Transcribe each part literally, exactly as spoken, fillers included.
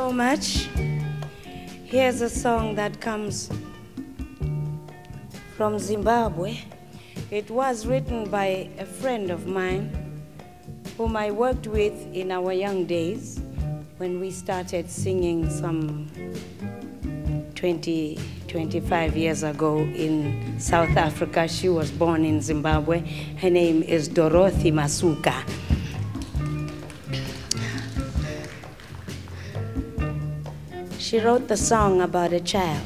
so much. Here's a song that comes from Zimbabwe. It was written by a friend of mine whom I worked with in our young days when we started singing some twenty, twenty-five years ago in South Africa. She was born in Zimbabwe. Her name is Dorothy Masuka. She wrote the song about a child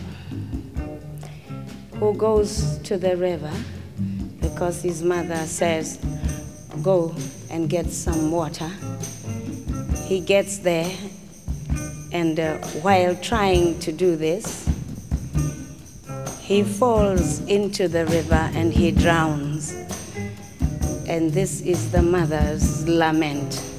who goes to the river because his mother says, go and get some water. He gets there, and uh, while trying to do this, he falls into the river and he drowns. And this is the mother's lament.